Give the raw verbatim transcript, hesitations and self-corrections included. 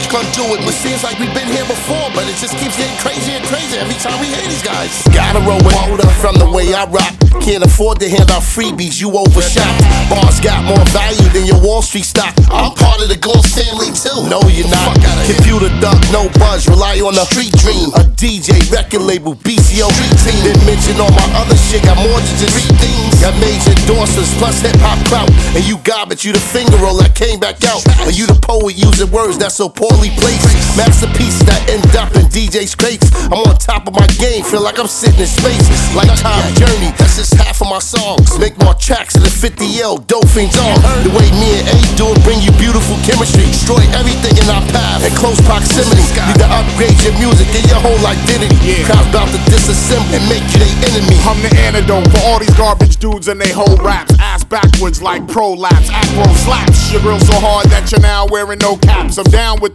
just gonna do it. It seems like we've been here before, but it just keeps getting crazier and crazier every time we hear these guys. Gotta roll with older from the way I rock. Can't afford to hand out freebies, you overshot. Bars got more value than your Wall Street stock. I'm part of the Gold family too. No, you're not. Computer duck, no buzz, rely on the street dream. A D J, record label, B C O, street team. Didn't mention all my other shit, got more than just three things. Got major endorsers, plus hip hop clout. And you garbage, you the finger roll that came back out. And you the poet using words that's so poorly placed. Masterpieces that end up in D J's crates. I'm on top of my game, feel like I'm sitting in space. Like Time Journey, that's just half of my songs. Make more tracks than the fifty L, Dolphins on. The way me and A do it, bring you beautiful chemistry. Destroy everything in our path in close proximity. Need to upgrade your music and your whole identity. Crowds about to disassemble and make you their enemy. I'm the antidote for all these garbage dudes and they whole raps. Ass backwards like prolapse, acro slaps. Your grill so hard that you're now wearing no caps. I'm down with